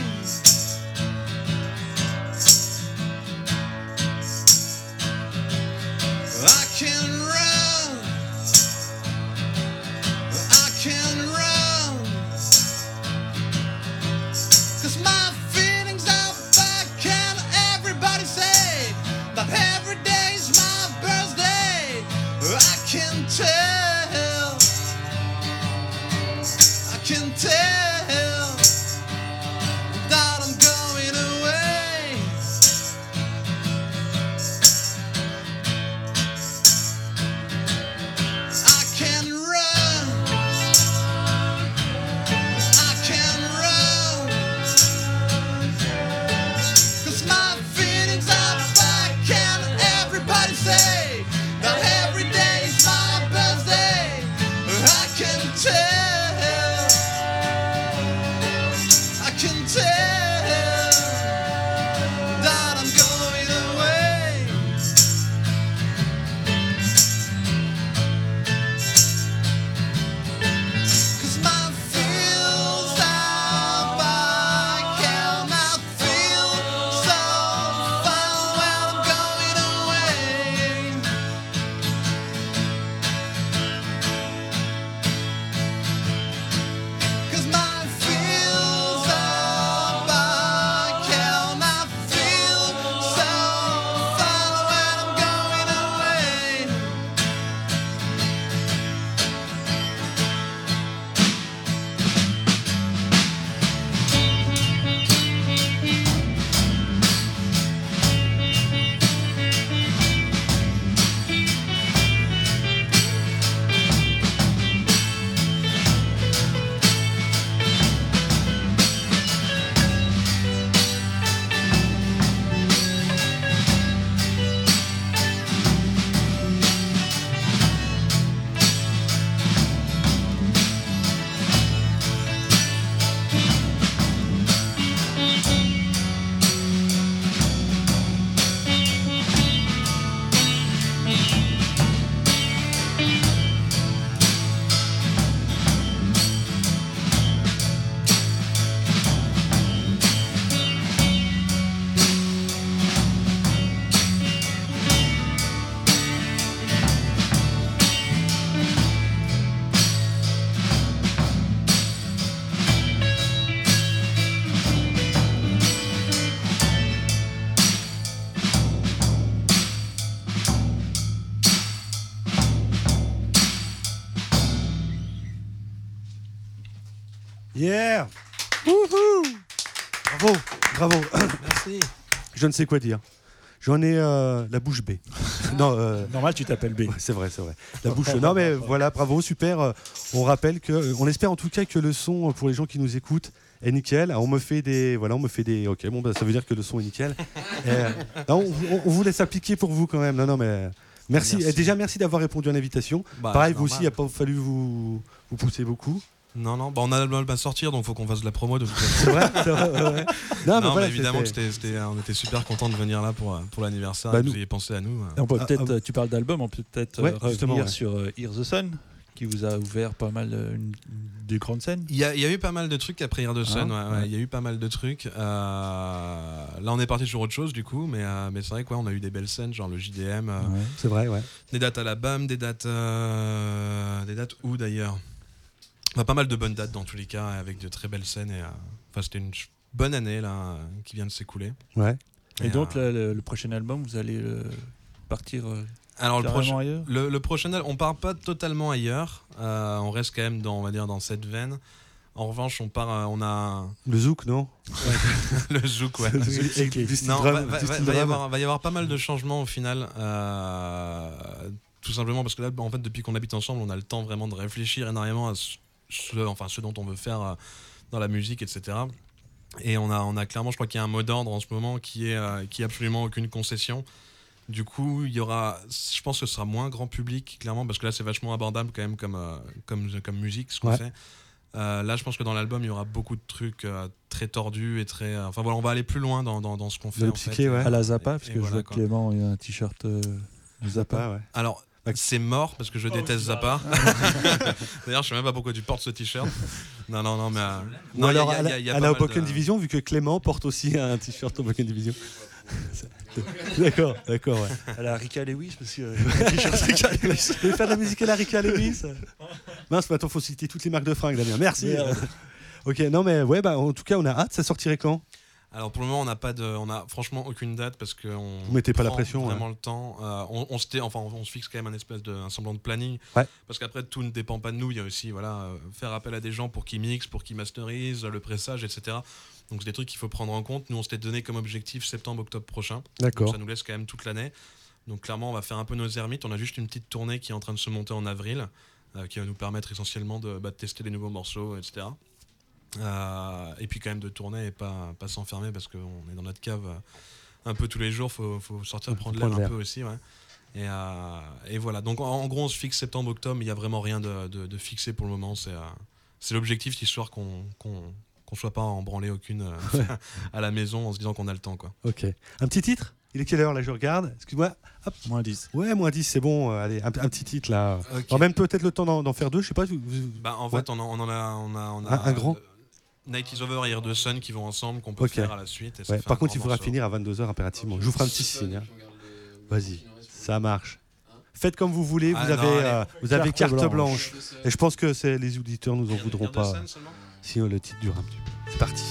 I can run, I can run, 'cause my feelings are back and everybody say that every day's my birthday. I can tell, Yeah. Wouhou. Bravo. Merci. Je ne sais quoi dire. J'en ai la bouche bée. Non, normal, tu t'appelles B. Ouais, c'est vrai. La bouche. Non, mais voilà, bravo, super. On rappelle on espère en tout cas que le son pour les gens qui nous écoutent est nickel. Alors, on me fait des. Ok, bon, ça veut dire que le son est nickel. Non, on vous laisse appliquer pour vous quand même. Non, mais. Merci. Merci. Déjà, merci d'avoir répondu à l'invitation. Pareil, vous aussi, il n'a pas fallu vous pousser beaucoup. Non, on a l'album à sortir, donc il faut qu'on fasse de la promo de toute façon. C'est vrai, ouais. Non, mais voilà, évidemment, on était super contents de venir là pour l'anniversaire. Vous ayez pensé à nous. On peut peut-être, tu parles d'album, on peut peut-être revenir sur Hear the Sun, qui vous a ouvert pas mal de grandes scènes. Il y a eu pas mal de trucs après Hear the Sun. Il y a eu pas mal de trucs. Là, on est parti sur autre chose du coup, mais c'est vrai qu'on a eu des belles scènes, genre le JDM. C'est vrai, ouais. Des dates à la BAM, des dates où d'ailleurs. Pas mal de bonnes dates dans tous les cas, avec de très belles scènes. C'était une bonne année là, qui vient de s'écouler. Ouais. Et donc le prochain album, vous allez partir alors ailleurs le prochain album, on part pas totalement ailleurs. On reste quand même dans cette veine. En revanche, on a le zouk, non? Le zouk, ouais. Non, va y avoir pas mal de changements au final. Tout simplement parce que là, en fait, depuis qu'on habite ensemble, on a le temps vraiment de réfléchir énormément à ce dont on veut faire dans la musique, etc. Et on a clairement, je crois qu'il y a un mot d'ordre en ce moment qui est absolument aucune concession. Du coup, je pense que ce sera moins grand public, clairement, parce que là, c'est vachement abordable quand même comme musique, ce qu'on fait. Là, je pense que dans l'album, il y aura beaucoup de trucs très tordus et très. Enfin voilà, on va aller plus loin dans ce qu'on fait. Le psyché, ouais. À la Zappa, parce que je vois que Clément, il y a un t-shirt Zappa. Ouais. Alors. C'est mort parce que je déteste Zappa. D'ailleurs, je sais même pas pourquoi tu portes ce t-shirt. Non, mais. Non, alors, à la Hoboken Division, vu que Clément porte aussi un t-shirt Hoboken Division. D'accord, ouais. À la Rika Lewis, parce que. Vous voulez faire de la musique à la Rika Lewis? Mince, maintenant, faut citer toutes les marques de fringues, Damien. Merci. Ok, non, mais ouais, en tout cas, on a hâte. Ça sortirait quand? Alors pour le moment, on a franchement aucune date parce que vous mettez pas la pression, vraiment le temps. On se fixe quand même un semblant de planning, parce qu'après tout ne dépend pas de nous. Il y a aussi faire appel à des gens pour qu'ils mixent, pour qu'ils masterisent, le pressage, etc. Donc c'est des trucs qu'il faut prendre en compte. Nous, on s'était donné comme objectif septembre-octobre prochain. D'accord. Donc ça nous laisse quand même toute l'année. Donc clairement, on va faire un peu nos ermites. On a juste une petite tournée qui est en train de se monter en avril, qui va nous permettre essentiellement de tester des nouveaux morceaux, etc. Et puis quand même de tourner et pas s'enfermer parce qu'on est dans notre cave un peu tous les jours, faut sortir prendre l'air un peu aussi, ouais. Et voilà, donc en gros on se fixe septembre-octobre, mais il n'y a vraiment rien de fixé pour le moment. C'est l'objectif, histoire qu'on soit pas embranlé aucune à la maison en se disant qu'on a le temps, quoi. Ok, un petit titre? Il est quelle heure là, je regarde? Excuse-moi. Hop. Moins 10. Ouais, moins 10, c'est bon. Allez, un petit titre là. Okay. Alors, même peut-être le temps d'en faire deux, je sais pas. En fait, on a un grand. Night is Over et Hear the Sun qui vont ensemble, qu'on peut faire à la suite. Et par contre, il faudra finir à 22h impérativement. Je vous ferai un petit signe. Vas-y, ça marche. Faites comme vous voulez, vous avez carte blanche. Et je pense que les auditeurs nous en voudront pas. Si le titre dure un petit peu. C'est parti.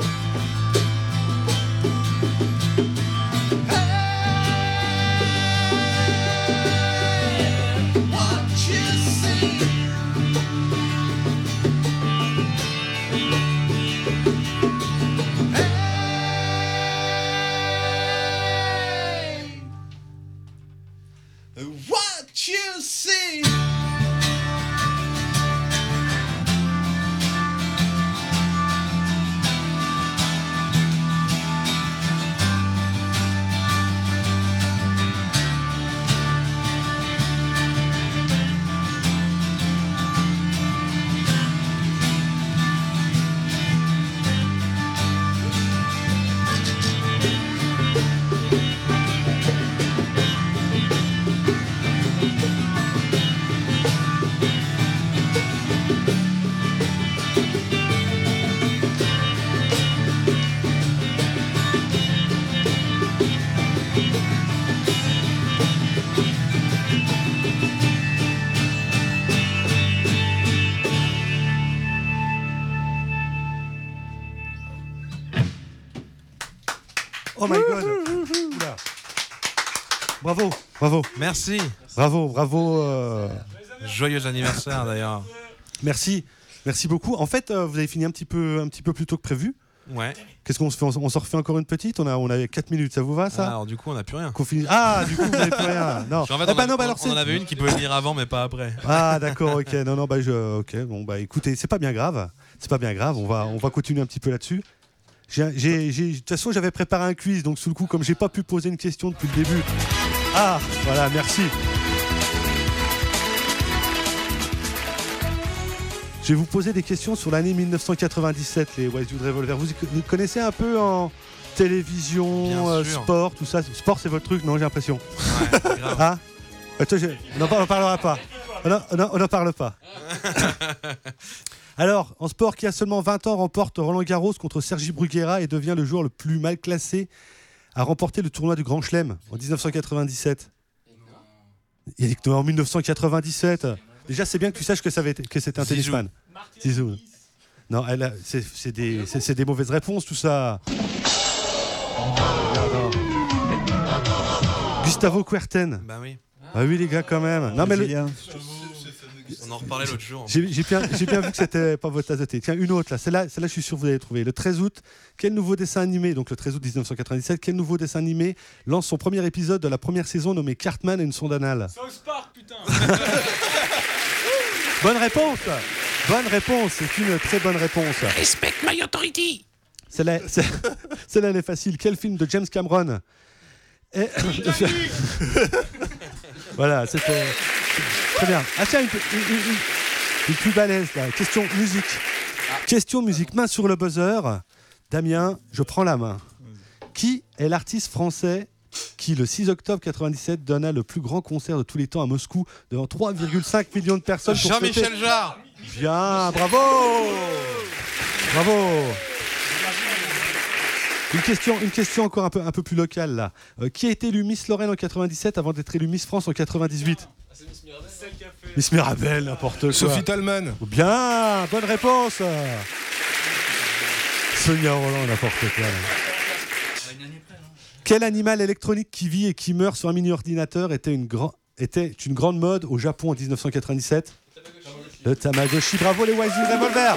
What you see. Oh my god. Oula. Bravo, bravo. Merci. Bravo. Joyeux anniversaire d'ailleurs. Merci beaucoup. En fait, vous avez fini un petit peu plus tôt que prévu. Ouais. Qu'est-ce qu'on se fait? On s'en refait encore une petite. On a 4 minutes. Ça vous va ça? Alors du coup, on n'a plus rien. Ah, du coup, vous n'avez plus rien. Non. En fait, on en avait une qui pouvait venir avant, mais pas après. Ah, d'accord. Ok. Non. Ok. Bon, écoutez, c'est pas bien grave. On va continuer un petit peu là-dessus. De toute façon, j'avais préparé un quiz, donc sous le coup, comme j'ai pas pu poser une question depuis le début. Ah, voilà, merci. Je vais vous poser des questions sur l'année 1997, les Wisewood Revolver. Vous connaissez un peu en télévision, sport, tout ça? Sport, c'est votre truc, non? J'ai l'impression. Ouais, grave. Ah, attends, on n'en parlera pas. On n'en parle pas. Alors, en sport, qui a seulement 20 ans, remporte Roland Garros contre Sergi Bruguera et devient le joueur le plus mal classé à remporter le tournoi du Grand Chelem en 1997. Il dit que en 1997. Déjà, c'est bien que tu saches que c'était un tennisman. Zizou. Non, c'est des mauvaises réponses, tout ça. Non. Gustavo Kuerten. Bah oui. Ah oui, les gars, quand même. Non, mais on en reparlait l'autre jour. J'ai bien vu que c'était pas votre tasse de thé. Tiens, une autre là. Celle-là, je suis sûr que vous allez trouver. Le 13 août, quel nouveau dessin animé, donc le 13 août 1997, quel nouveau dessin animé lance son premier épisode de la première saison nommé Cartman et une sonde anale? South Park, putain. Bonne réponse. C'est une très bonne réponse. Respect my authority. Celle-là, elle est facile. Quel film de James Cameron Voilà, c'était très bien. Ah tiens, une plus balèze là. Question musique. Main sur le buzzer. Damien, je prends la main. Qui est l'artiste français qui, le 6 octobre 97, donna le plus grand concert de tous les temps à Moscou devant 3,5 millions de personnes? Jean-Michel Jarre. Bien, bravo. Une question encore un peu plus locale là. Qui a été élu Miss Lorraine en 97 avant d'être élu Miss France en 98? C'est Miss Mirabel. Miss Mirabel, n'importe quoi. Sophie Talman. Bien, bonne réponse. Sonia Roland, n'importe quoi. Quel animal électronique qui vit et qui meurt sur un mini-ordinateur était une grande mode au Japon en 1997? Le Tamagotchi. Bravo les Wisewood Revolver.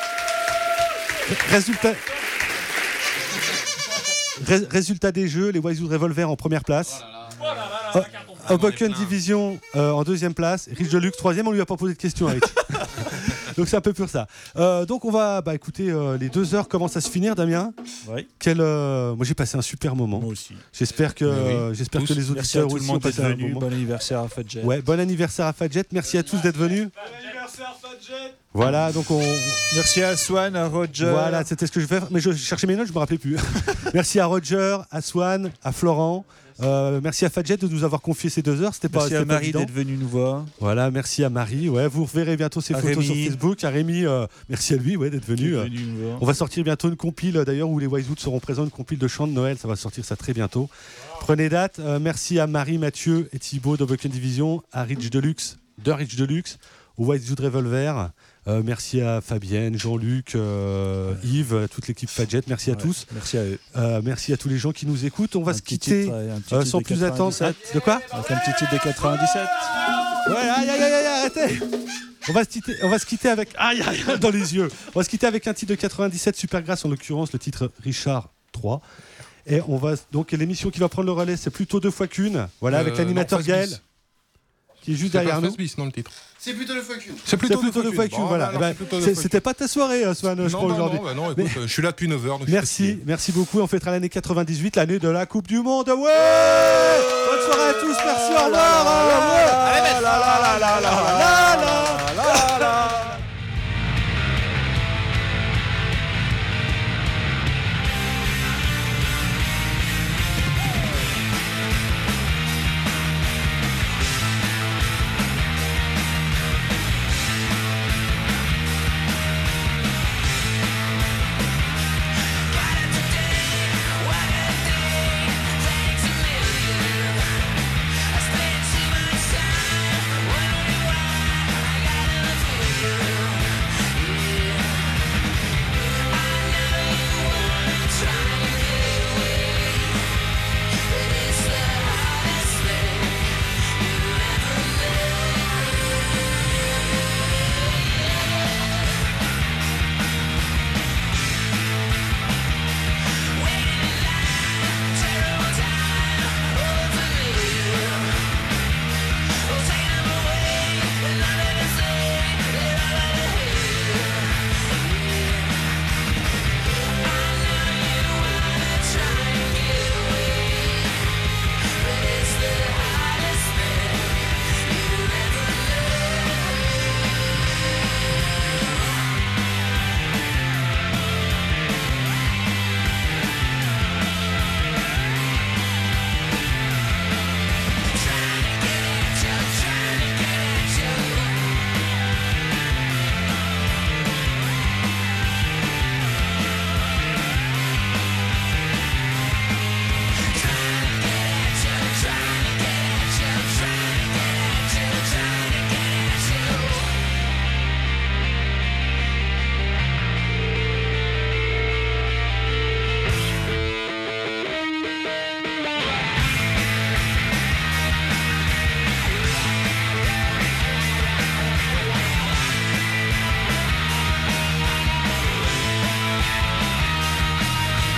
Résultat des jeux, les Wisewood Revolver en première place. Hoboken Division en deuxième place. Rich Deluxe troisième. On lui a pas posé de questions, Eric. Donc c'est un peu pur ça. Donc on va écouter, les 2 heures commencent à se finir, Damien. Oui. Moi j'ai passé un super moment. Moi aussi. J'espère que les auditeurs aussi ont passé un bon moment. Bon anniversaire à Fadjet. Ouais, bon anniversaire à Fadjet. Merci à tous d'être venus. Bon anniversaire, Fadjet. Voilà, donc merci à Swan, à Roger. Voilà, c'était ce que je vais faire. Mais je cherchais mes notes, je me rappelais plus. Merci à Roger, à Swan, à Florent. Merci à Fadjet de nous avoir confié ces 2 heures. Merci à Marie d'être venue nous voir. Voilà, merci à Marie. Ouais, vous reverrez bientôt ces photos sur Facebook. À Rémi, merci à lui d'être venu. On va sortir bientôt une compile d'ailleurs où les Wisewood seront présents, une compile de chants de Noël. Ça va sortir ça très bientôt. Prenez date. Merci à Marie, Mathieu et Thibaut d'Hoboken Division, à Rich Deluxe, aux Wisewood Revolver. Merci à Fabienne, Jean-Luc, Yves, à toute l'équipe Fadjet. Merci à tous. Merci à eux. Merci à tous les gens qui nous écoutent. On va se quitter sans plus attendre. De quoi? Avec un petit titre des 97. Ouais, aïe, arrêtez. On va se quitter avec... Aïe, dans les yeux. On va se quitter avec un titre de 97, Supergrass, en l'occurrence, le titre Richard 3. Et on va... Donc, l'émission qui va prendre le relais, c'est plutôt 2 fois qu'une. Voilà, avec l'animateur Gaël, qui est juste derrière nous. C'est non, le titre. C'est plutôt 2 fois qu'une. C'est plutôt 2 fois qu'une. Voilà. C'était pas ta soirée, Swan, je crois, aujourd'hui. Non, écoute, je suis là depuis 9h. Merci beaucoup. On fêtera l'année 98, l'année de la Coupe du Monde. Ouais. Bonne soirée à tous. Merci, au revoir.